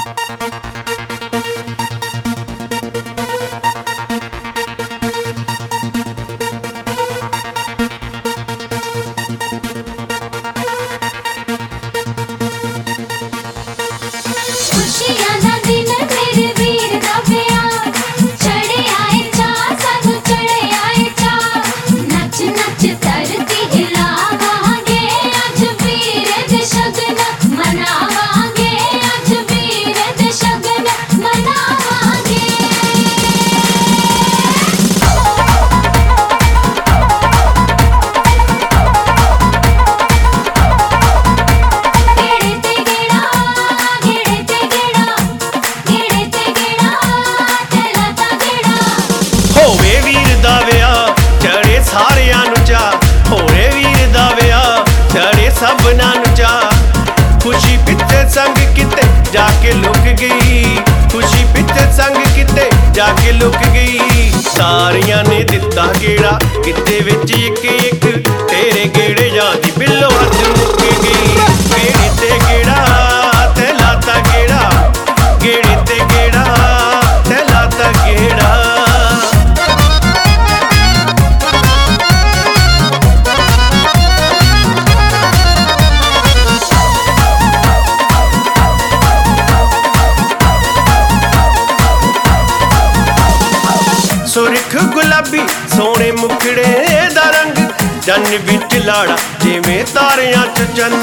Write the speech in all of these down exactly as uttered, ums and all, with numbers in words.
खुशियां दा दिन मेरे वीर दा ब्याह चढ़े आए चा सानू चढ़े आए चा नच नच धरती हिलावांगे अज वीर दे शगन मनावांगे अज वीर दे शगन मनावांगे गेड़े ते गेड़ा गेड़े ते गेड़ा गेड़े ते गेड़ा ते लाता गेड़ा ਹੋਵੇ ਵੀਰ ਦਾ ਵਿਆਹ ਚੜੇ ਸਾਰਿਆਂ ਨੂੰ ਚਾ ਹੋਵੇ ਵੀਰ ਦਾ ਵਿਆਹ ਚੜੇ ਸਭਨਾਂ ਨੂੰ ਚਾ ਖੁਸ਼ੀ ਪਿੱਛੇ ਸੰਗ ਕਿਤੇ ਜਾ ਕੇ ਲੁਕ ਗਈ ਖੁਸ਼ੀ ਪਿੱਛੇ ਸੰਗ ਕਿਤੇ ਜਾ ਕੇ ਲੁਕ ਗਈ ਸਾਰੀਆਂ ਨੇ ਦਿੱਤਾ ਗੇੜਾ ਕਿਤੇ ਵਿੱਚ ਇੱਕ ਇੱਕ ਤੇਰੇ ਗੇੜੇ ਜਾਂਦੀ ਬਿੱਲੋ ਹੱਥ ਮੁੱਕ ਗਈ ਗੇੜੇ ਤੇ ਗੇੜਾ ਤੇ ਲਾਤਾ ਗੇੜਾ ਗੇੜੇ ਤੇ ਗੇੜਾ ਤੇ ਲਾਤਾ ਗੇੜਾ ਸੁਰਖ ਗੁਲਾਬੀ ਸੋਹਣੇ ਮੁਖੜੇ ਦਾ ਰੰਗ ਜਨ ਵਿੱਚ ਲਾੜਾ ਜਿਵੇਂ ਤਾਰਿਆਂ ਚ ਚੰਨ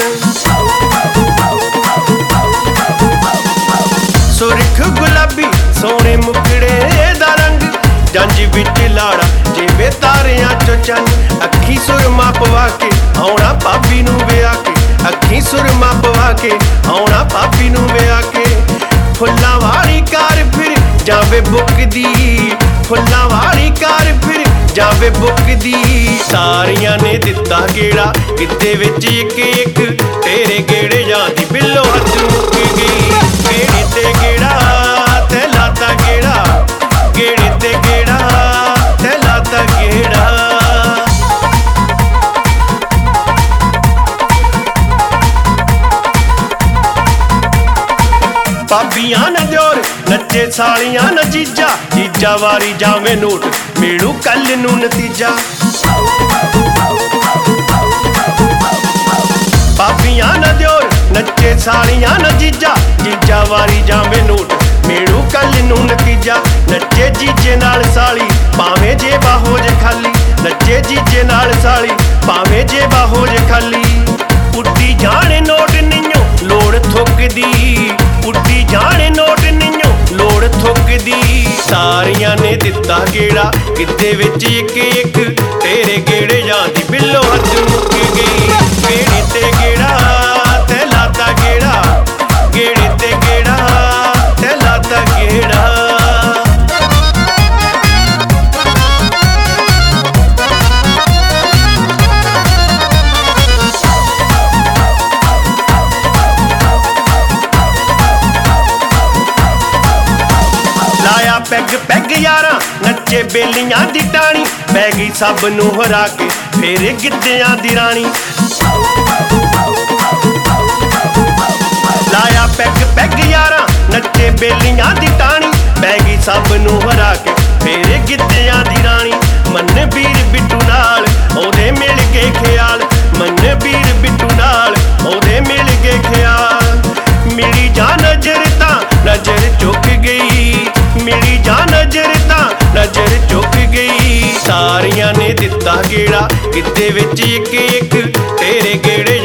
ਸੁਰਖ ਗੁਲਾਬੀ ਸੋਹਣੇ ਮੁਖੜੇ ਦਾ ਰੰਗ ਜੰਜ ਵਿੱਚ ਲਾੜਾ ਜਿਵੇਂ ਤਾਰਿਆਂ ਚ ਚੰਨ ਅੱਖੀ ਸੁਰਮਾ ਪਵਾ ਕੇ ਆਉਣਾ ਭਾਬੀ ਨੂੰ ਵਿਆਹ ਕੇ ਅੱਖੀ ਸੁਰਮਾ ਪਵਾ ਕੇ ਆਉਣਾ ਭਾਬੀ ਨੂੰ ਵਿਆਹ ਕੇ ਫੁੱਲਾਂ ਵਾਲੀ ਕਾਰ ਫਿਰ ਜਾਵੇ ਬੁੱਕਦੀ ਫੁੱਲਾਂ ਵਾਲੀ ਕਾਰ ਫਿਰ ਜਾਵੇ ਬੁੱਕਦੀ ਸਾਰੀਆਂ ਨੇ ਦਿੱਤਾ ਗੇੜਾ ਕਿਤੇ ਵਿੱਚ ਇੱਕ ਇੱਕ ਤੇਰੇ ਗੇੜੇ ਜਾਂਦੀ ਬਿੱਲੋ ਹੱਥ ਮੁੱਕ ਗਈ ਗੇੜੇ ਤੇ ਗੇੜਾ ਤੇ ਲਾਤਾ ਗੇੜਾ ਗੇੜੇ ਤੇ ਗੇੜਾ ਤੇ ਲਾਤਾ ਗੇੜਾ ਭਾਬੀਆਂ ਨਾ ਦਿਓਰ ਨੱਚੇ ਸਾਲੀਆਂ ਨਾ ਜੀਜਾ ਜੀਜਾ ਵਾਰੀ ਜਾਵੇਂ ਨੋਟ ਮੇੜੂ ਕੱਲ ਨੂੰ ਨਤੀਜਾ ਭਾਬੀਆਂ ਨਾ ਦਿਓਰ ਨੱਚੇ ਸਾਲੀਆਂ ਨਾ ਜੀਜਾ ਜੀਜਾ ਵਾਰੀ ਜਾਵੇਂ ਨੋਟ ਮੇੜੂ ਕੱਲ ਨੂੰ ਨਤੀਜਾ ਨੱਚੇ ਜੀਜੇ ਨਾਲ ਸਾਲੀ ਭਾਵੇਂ ਜੇਬਾਂ ਹੋ ਜੇ ਖਾਲੀ ਨੱਚੇ ਜੀਜੇ ਨਾਲ ਸਾਲੀ ਭਾਵੇਂ ਜੇਬਾਂ ਹੋ ਜੇ ਖਾਲੀ ਉੱਡੀ ਜਾਣੇ ਨੋਟ ਨਹੀਂਓ ਲੋੜ ਥੁੱਕਦੀ ਉੱਡੀ ਜਾਣੇ ਨੋਟ ਨਹੀਂਓ ਲੋੜ ਥੁੱਕਦੀ ਸਾਰੀਆਂ ਨੇ ਦਿੱਤਾ ਗੇੜਾ ਕਿਤੇ ਵਿੱਚ ਇੱਕ ਇੱਕ ਤੇਰੇ ਗੇੜੇ ਜਾਂਦੀ ਬਿੱਲੋ ਹੱਥ ਮੁੱਕ ਗਈ ਗੇੜੇ ਤੇ ਗੇੜਾ ਤੇ ਲਾਤਾ ਗੇੜਾ ਗੇੜੇ ਤੇ ਗੇੜਾ ਤੇ ਲਾਤਾ ਗੇੜਾ ਲਾਇਆ ਪੈਗ ਪੈਗ ਯਾਰਾਂ ਨੱਚੇ ਬੇਲੀਆਂ ਦੀ ਟਾਣੀ ਪੈ ਗਈ ਸਭ ਨੂੰ ਹਰਾ ਕੇ ਫੇਰ ਗਿੱਧਿਆਂ ਦੀ ਰਾਣੀ ਲਾਇਆ ਪੈਗ ਪੈਗ ਯਾਰਾਂ ਨੱਚੇ ਬੇਲੀਆਂ ਦੀ ਟਾਣੀ ਪੈ ਗਈ ਸਭ ਨੂੰ ਹਰਾ ਕੇ ਫੇਰ ਗਿੱਧਿਆਂ ਦੀ ਰਾਣੀ ਮੰਨ ਵੀਰ ਬਿੱਟੂ ਨਾਲ ਉਹਦੇ ਮਿਲ ਕੇ ਖਿਆਲ ਮੰਨ ਵੀਰ ਬਿੱਟੂ ਨਾਲ ਉਹਦੇ ਮਿਲ ਕੇ ਖਿਆਲ ਮਿਲੀ ਜਾ ਨਜ਼ਰ ਤਾਂ ਨਜ਼ਰ ਝੁਕ ਗਈ ਮਿਲੀ ਜਾ ਨਜ਼ਰ ਤਾਂ ਨਜ਼ਰ ਝੁਕ ਗਈ ਸਾਰੀਆਂ ਨੇ ਦਿੱਤਾ ਗੇੜਾ ਕਿਤੇ ਵਿੱਚ ਇੱਕ ਇੱਕ ਤੇਰੇ ਗੇੜੇ